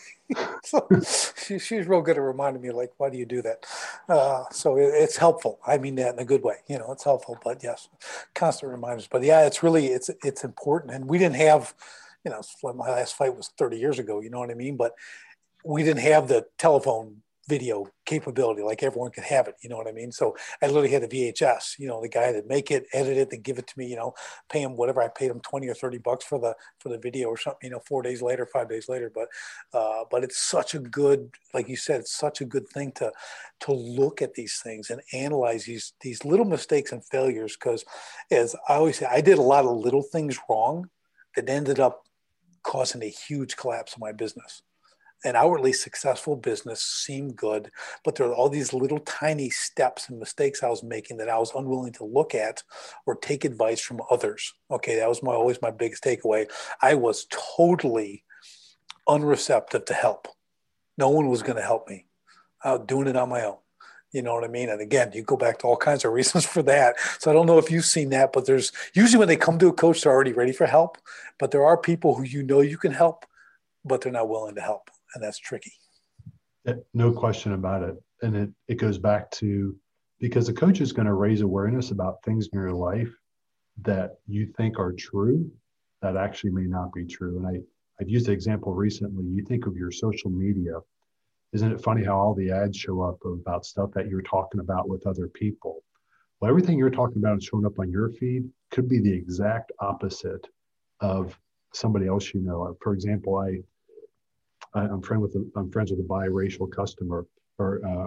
So she, she's real good at reminding me, like, why do you do that? Uh, so it, it's helpful. I mean that in a good way. You know, it's helpful. But yes, constant reminders. But yeah, it's really it's it's important. And we didn't have, you know, my last fight was thirty years ago. You know what I mean? But we didn't have the telephone video capability, like everyone could have it, you know what I mean? So I literally had the V H S, you know, the guy that make it, edit it, then give it to me, you know, pay him whatever. I paid him twenty or thirty bucks for the, for the video or something, you know, four days later, five days later. But, uh, but it's such a good, like you said, it's such a good thing to, to look at these things and analyze these, these little mistakes and failures. Cause as I always say, I did a lot of little things wrong that ended up causing a huge collapse of my business. An outwardly successful business seemed good, but there are all these little tiny steps and mistakes I was making that I was unwilling to look at or take advice from others. Okay, that was my always my biggest takeaway. I was totally unreceptive to help. No one was going to help me. I was doing it on my own. You know what I mean? And again, you go back to all kinds of reasons for that. So I don't know if you've seen that, but there's usually when they come to a coach, they're already ready for help. But there are people who you know you can help, but they're not willing to help. And that's tricky. No question about it. And it, it goes back to, because the coach is going to raise awareness about things in your life that you think are true, that actually may not be true. And I, I've used the example recently. You think of your social media. Isn't it funny how all the ads show up about stuff that you're talking about with other people? Well, everything you're talking about and showing up on your feed could be the exact opposite of somebody else you know. For example, I, I'm friend with a, I'm friends with a biracial customer or uh,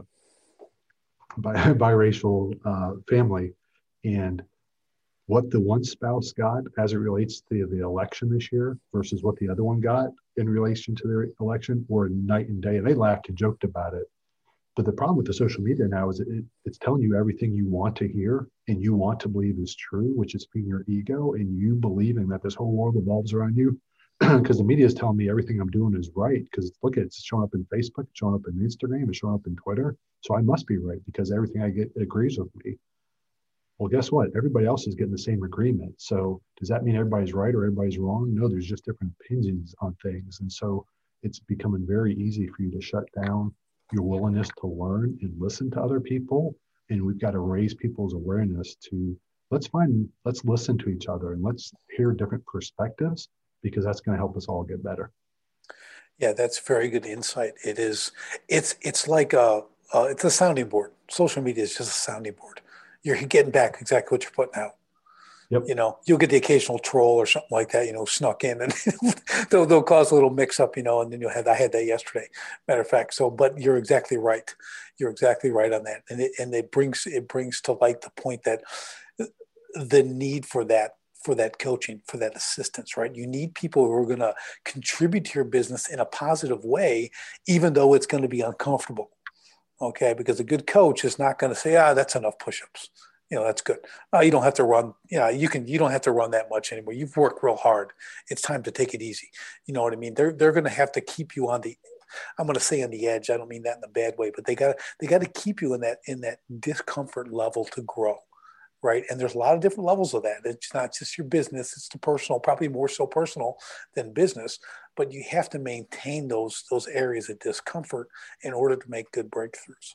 bi, biracial uh, family, and what the one spouse got as it relates to the election this year versus what the other one got in relation to their election were night and day. And they laughed and joked about it. But the problem with the social media now is it, it's telling you everything you want to hear and you want to believe is true, which is feeding your ego and you believing that this whole world revolves around you. Because the media is telling me everything I'm doing is right. Because look at it, it's showing up in Facebook, it's showing up in Instagram, it's showing up in Twitter. So I must be right because everything I get agrees with me. Well, guess what? Everybody else is getting the same agreement. So does that mean everybody's right or everybody's wrong? No, there's just different opinions on things. And so it's becoming very easy for you to shut down your willingness to learn and listen to other people. And we've got to raise people's awareness to let's find, let's listen to each other and let's hear different perspectives, because that's going to help us all get better. Yeah, that's very good insight. It is, it's, it's like a, uh, it's a sounding board. Social media is just a sounding board. You're getting back exactly what you're putting out. Yep. You know, you'll get the occasional troll or something like that, you know, snuck in and they'll, they'll cause a little mix up, you know, and then you'll have, I had that yesterday, matter of fact. So, but you're exactly right. You're exactly right on that. And it, and it brings, it brings to light the point that the need for that, for that coaching, for that assistance, right? You need people who are going to contribute to your business in a positive way, even though it's going to be uncomfortable. Okay. Because a good coach is not going to say, ah, that's enough push-ups. You know, that's good. Uh, you don't have to run. Yeah, you can. You don't have to run that much anymore. You've worked real hard. It's time to take it easy. You know what I mean? They're they're going to have to keep you on the. I'm going to say on the edge. I don't mean that in a bad way, but they got they got to keep you in that in that discomfort level to grow, right? And there's a lot of different levels of that. It's not just your business. It's the personal, probably more so personal than business. But you have to maintain those those areas of discomfort in order to make good breakthroughs.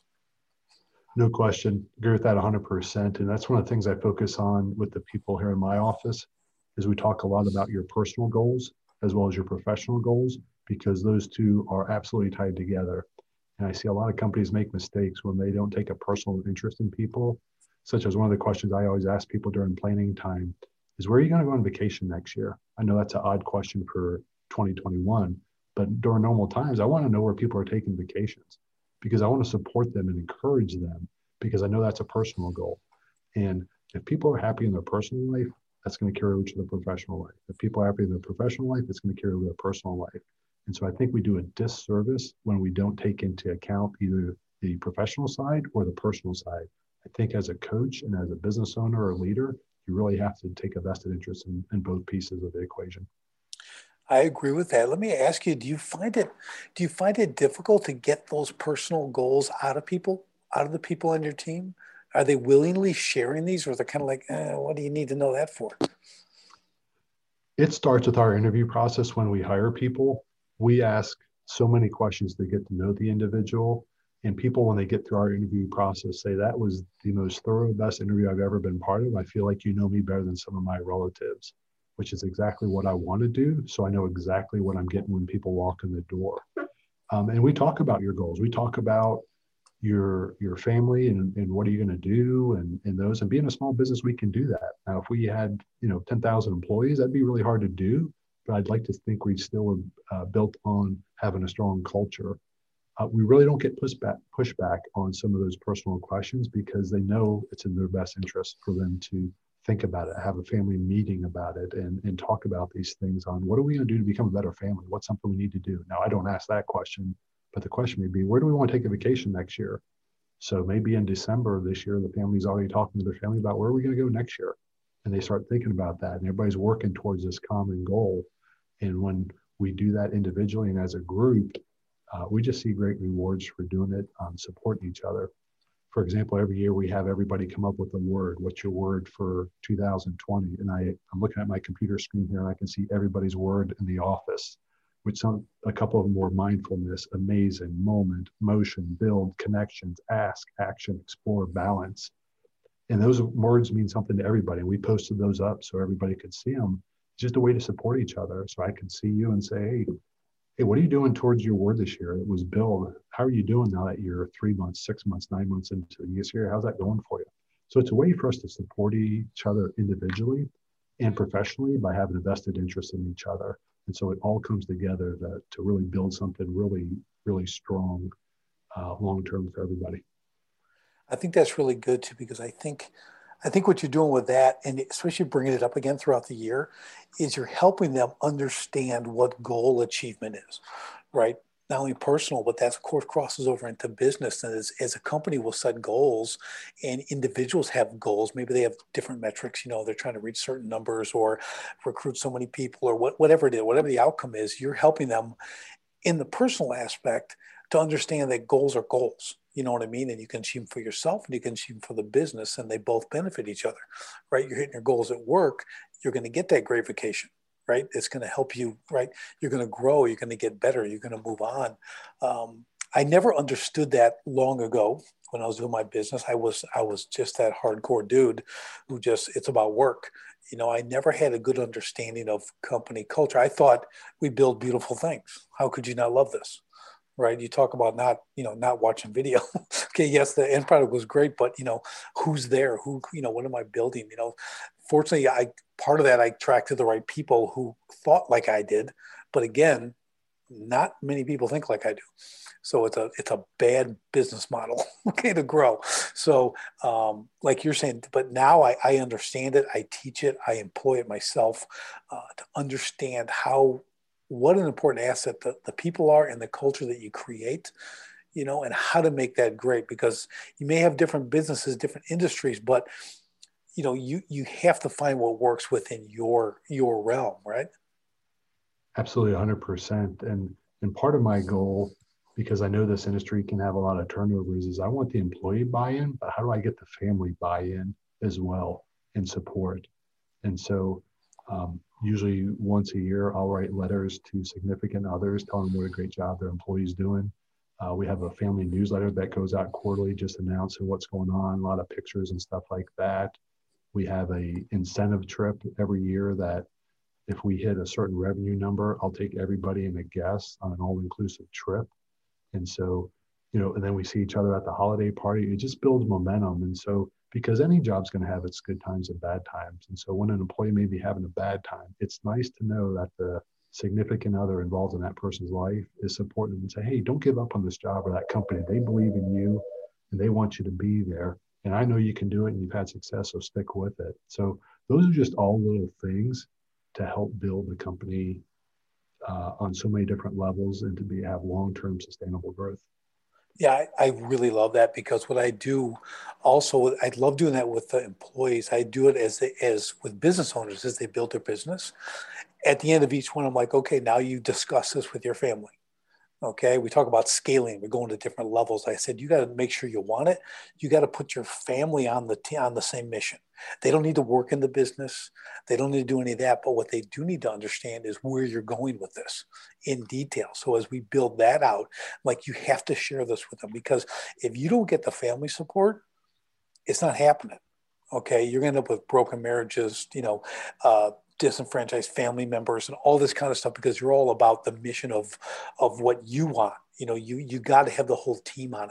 No question. Agree with that one hundred percent. And that's one of the things I focus on with the people here in my office is we talk a lot about your personal goals as well as your professional goals, because those two are absolutely tied together. And I see a lot of companies make mistakes when they don't take a personal interest in people, such as one of the questions I always ask people during planning time is, where are you going to go on vacation next year? I know that's an odd question for twenty twenty-one, but during normal times, I want to know where people are taking vacations, because I want to support them and encourage them, because I know that's a personal goal. And if people are happy in their personal life, that's going to carry over to their professional life. If people are happy in their professional life, it's going to carry over to their personal life. And so I think we do a disservice when we don't take into account either the professional side or the personal side. I think as a coach and as a business owner or leader, you really have to take a vested interest in, in both pieces of the equation. I agree with that. Let me ask you, do you find it, do you find it difficult to get those personal goals out of people, out of the people on your team? Are they willingly sharing these, or they're kind of like, eh, what do you need to know that for? It starts with our interview process. When we hire people, we ask so many questions to get to know the individual. And people, when they get through our interview process, say, that was the most thorough, best interview I've ever been part of. I feel like you know me better than some of my relatives, which is exactly what I want to do. So I know exactly what I'm getting when people walk in the door. Um, and we talk about your goals. We talk about your your family and, and what are you going to do and, and those and being a small business we can do that. Now if we had you know ten thousand employees, that'd be really hard to do, but I'd like to think we still are uh, built on having a strong culture. Uh, we really don't get pushback pushback on some of those personal questions because they know it's in their best interest for them to think about it, have a family meeting about it, and, and talk about these things on what are we going to do to become a better family? What's something we need to do? Now, I don't ask that question, but the question may be, where do we want to take a vacation next year? So maybe in December of this year, the family's already talking to their family about where are we going to go next year? And they start thinking about that, and everybody's working towards this common goal. And when we do that individually and as a group, uh, we just see great rewards for doing it, um, supporting each other. For example, every year we have everybody come up with a word. What's your word for two thousand twenty? And I, I'm looking at my computer screen here and I can see everybody's word in the office, which some, a couple of them were mindfulness, amazing, moment, motion, build, connections, ask, action, explore, balance. And those words mean something to everybody. We posted those up so everybody could see them. It's just a way to support each other. So I could see you and say, hey, hey, what are you doing towards your word this year? It was build. How are you doing now that you're three months, six months, nine months into the year? How's that going for you? So it's a way for us to support each other individually and professionally by having a vested interest in each other. And so it all comes together to, to really build something really, really strong uh, long-term for everybody. I think that's really good too, because I think I think what you're doing with that, and especially bringing it up again throughout the year, is you're helping them understand what goal achievement is, right? Not only personal, but that of course crosses over into business. And as, as a company will set goals and individuals have goals, maybe they have different metrics, you know, they're trying to reach certain numbers or recruit so many people or what, whatever it is, whatever the outcome is, you're helping them in the personal aspect to understand that goals are goals. You know what I mean? And you can achieve them for yourself and you can achieve them for the business, and they both benefit each other, right? You're hitting your goals at work, you're going to get that great vacation, right? It's going to help you, right? You're going to grow, you're going to get better, you're going to move on. Um, I never understood that long ago when I was doing my business. I was, I was just that hardcore dude who just, it's about work. You know, I never had a good understanding of company culture. I thought we build beautiful things. How could you not love this? Right? You talk about not, you know, not watching video. Okay, yes, the end product was great, but you know, who's there? Who, you know, what am I building? You know, fortunately, I part of that I attracted the right people who thought like I did, but again, not many people think like I do. So it's a it's a bad business model, okay, to grow. So um, like you're saying, but now I, I understand it. I teach it. I employ it myself uh, to understand how what an important asset the, the people are and the culture that you create, you know, and how to make that great, because you may have different businesses, different industries, but you know, you you have to find what works within your your realm, right? Absolutely, one hundred percent. And and part of my goal, because I know this industry can have a lot of turnovers, is I want the employee buy-in, but how do I get the family buy-in as well and support? And so um, usually once a year, I'll write letters to significant others, telling them what a great job their employee's doing. Uh, we have a family newsletter that goes out quarterly, just announcing what's going on, a lot of pictures and stuff like that. We have a incentive trip every year that if we hit a certain revenue number, I'll take everybody and a guest on an all-inclusive trip. And so, you know, and then we see each other at the holiday party. It just builds momentum. And so, because any job's going to have its good times and bad times. And so when an employee may be having a bad time, it's nice to know that the significant other involved in that person's life is supporting them and say, hey, don't give up on this job or that company. They believe in you and they want you to be there. And I know you can do it and you've had success, so stick with it. So those are just all little things to help build the company uh, on so many different levels and to be have long-term sustainable growth. Yeah, I, I really love that, because what I do also, I love doing that with the employees. I do it as they, as with business owners as they build their business. At the end of each one, I'm like, okay, now you discuss this with your family. Okay, we talk about scaling. We're going to different levels. I said you got to make sure you want it. You got to put your family on the t- on the same mission. They don't need to work in the business. They don't need to do any of that. But what they do need to understand is where you're going with this in detail. So as we build that out, like you have to share this with them, because if you don't get the family support, it's not happening. Okay, you're going to end up with broken marriages. You know. Uh, disenfranchised family members and all this kind of stuff, because you're all about the mission of of what you want. You know, you you got to have the whole team on it.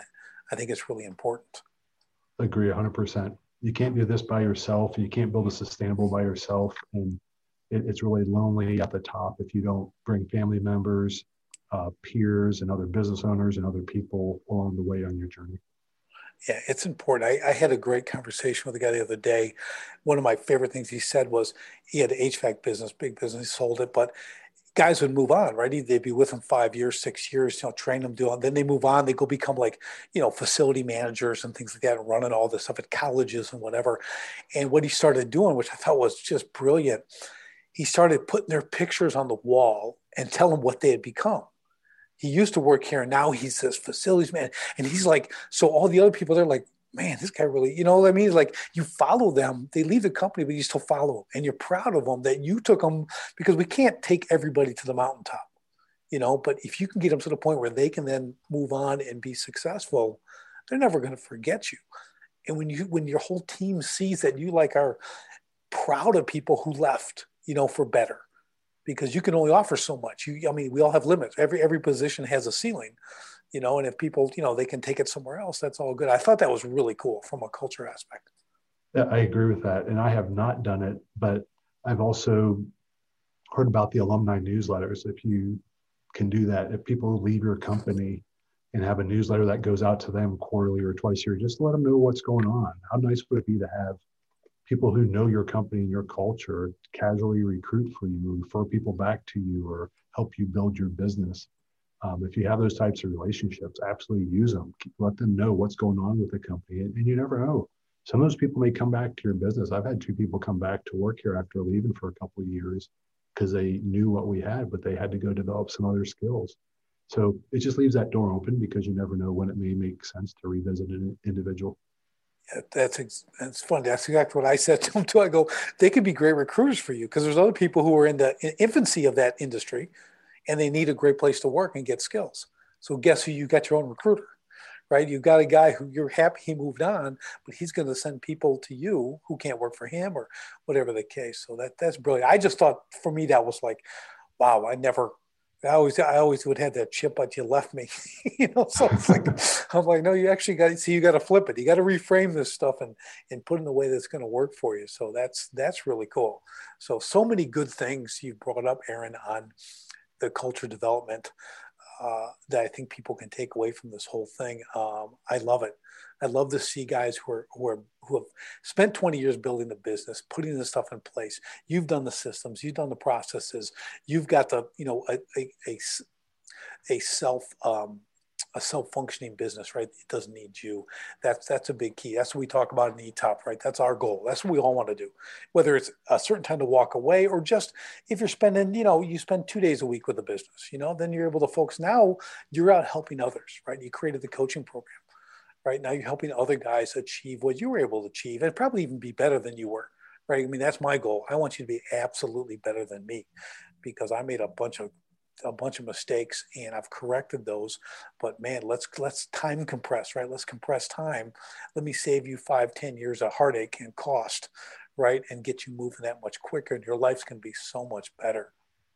I think it's really important. Agree one hundred percent. You can't do this by yourself. You can't build a sustainable by yourself. And it, it's really lonely at the top if you don't bring family members, uh, peers, and other business owners and other people along the way on your journey. Yeah, it's important. I, I had a great conversation with a guy the other day. One of my favorite things he said was he had an H V A C business, big business, he sold it, but guys would move on, right? They'd be with him five years, six years, you know, train them, do it. Then they move on. They go become like, you know, facility managers and things like that, and running all this stuff at colleges and whatever. And what he started doing, which I thought was just brilliant, he started putting their pictures on the wall and telling what they had become. He used to work here, and now he's this facilities man. And he's like, so all the other people, they're like, man, this guy really, you know what I mean? Like, you follow them, they leave the company, but you still follow them. And you're proud of them that you took them, because we can't take everybody to the mountaintop, you know, but if you can get them to the point where they can then move on and be successful, they're never going to forget you. And when you, when your whole team sees that you like are proud of people who left, you know, for better, because you can only offer so much. You, I mean, we all have limits. Every, every position has a ceiling. You know, and if people, you know, they can take it somewhere else, that's all good. I thought that was really cool from a culture aspect. Yeah, I agree with that. And I have not done it, but I've also heard about the alumni newsletters. If you can do that, if people leave your company and have a newsletter that goes out to them quarterly or twice a year, just let them know what's going on. How nice would it be to have people who know your company and your culture casually recruit for you, refer people back to you, or help you build your business? Um, if you have those types of relationships, absolutely use them. Let them know what's going on with the company. And, and you never know. Some of those people may come back to your business. I've had two people come back to work here after leaving for a couple of years because they knew what we had, but they had to go develop some other skills. So it just leaves that door open, because you never know when it may make sense to revisit an individual. Yeah, that's that's fun. That's exactly what I said to them too. I go, they could be great recruiters for you, because there's other people who are in the infancy of that industry, and they need a great place to work and get skills. So guess who? You got your own recruiter, right? You've got a guy who you're happy he moved on, but he's going to send people to you who can't work for him or whatever the case. So that that's brilliant. I just thought, for me, that was like, wow, I never, I always, I always would have that chip, but you left me, you know? So it's like, I'm like, no, you actually got to see, you got to flip it. You got to reframe this stuff and, and put it in a way that's going to work for you. So that's, that's really cool. So, so many good things you brought up, Aaron, on the culture development uh, that I think people can take away from this whole thing. Um, I love it. I love to see guys who are who are who have spent twenty years building the business, putting this stuff in place. You've done the systems, you've done the processes, you've got the you know a a, a, a self um, a self-functioning business, right? It doesn't need you. That's that's a big key. That's what we talk about in E T O P, right? That's our goal. That's what we all want to do. Whether it's a certain time to walk away, or just if you're spending, you know, you spend two days a week with a business, you know, then you're able to focus. Now you're out helping others, right? You created the coaching program, right? Now you're helping other guys achieve what you were able to achieve, and probably even be better than you were, right? I mean, that's my goal. I want you to be absolutely better than me, because I made a bunch of a bunch of mistakes and I've corrected those, but man, let's, let's time compress, right? Let's compress time. Let me save you five, ten years of heartache and cost, right? And get you moving that much quicker, and your life's going to be so much better.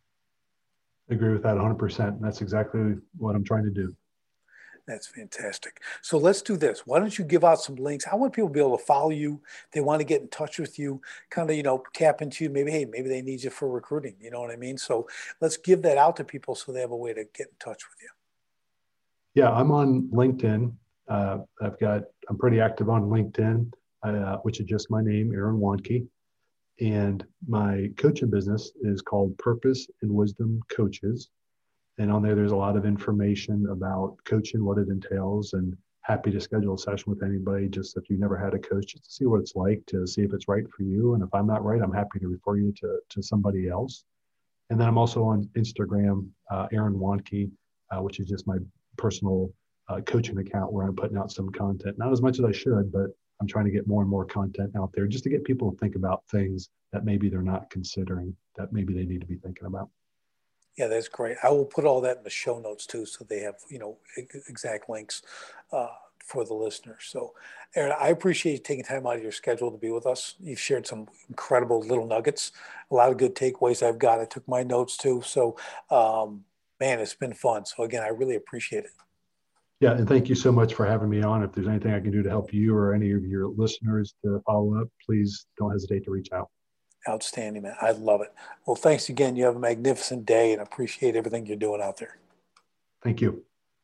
I agree with that one hundred percent. That's exactly what I'm trying to do. That's fantastic. So let's do this. Why don't you give out some links? I want people to be able to follow you. They want to get in touch with you, kind of, you know, tap into you. Maybe, hey, maybe they need you for recruiting. You know what I mean? So let's give that out to people so they have a way to get in touch with you. Yeah, I'm on LinkedIn. Uh, I've got, I'm pretty active on LinkedIn, uh, which is just my name, Aaron Wanke. And my coaching business is called Purpose and Wisdom Coaches. And on there, there's a lot of information about coaching, what it entails, and happy to schedule a session with anybody, just if you've never had a coach, just to see what it's like, to see if it's right for you. And if I'm not right, I'm happy to refer you to, to somebody else. And then I'm also on Instagram, uh, Aaron Wanke, uh, which is just my personal uh, coaching account where I'm putting out some content. Not as much as I should, but I'm trying to get more and more content out there just to get people to think about things that maybe they're not considering, that maybe they need to be thinking about. Yeah, that's great. I will put all that in the show notes too, so they have, you know, exact links uh, for the listeners. So, Aaron, I appreciate you taking time out of your schedule to be with us. You've shared some incredible little nuggets, a lot of good takeaways I've got. I took my notes too. So, um, man, it's been fun. So again, I really appreciate it. Yeah, and thank you so much for having me on. If there's anything I can do to help you or any of your listeners to follow up, please don't hesitate to reach out. Outstanding, man. I love it. Well, thanks again. You have a magnificent day and appreciate everything you're doing out there. Thank you.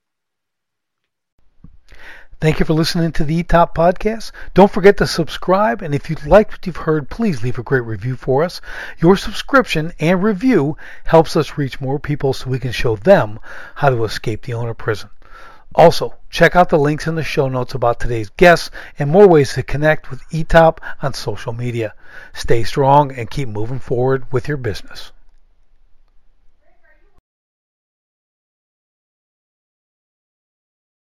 Thank you for listening to the E Top Podcast. Don't forget to subscribe, and if you liked what you've heard, please leave a great review for us. Your subscription and review helps us reach more people so we can show them how to escape the owner prison. Also, check out the links in the show notes about today's guests and more ways to connect with E Top on social media. Stay strong and keep moving forward with your business.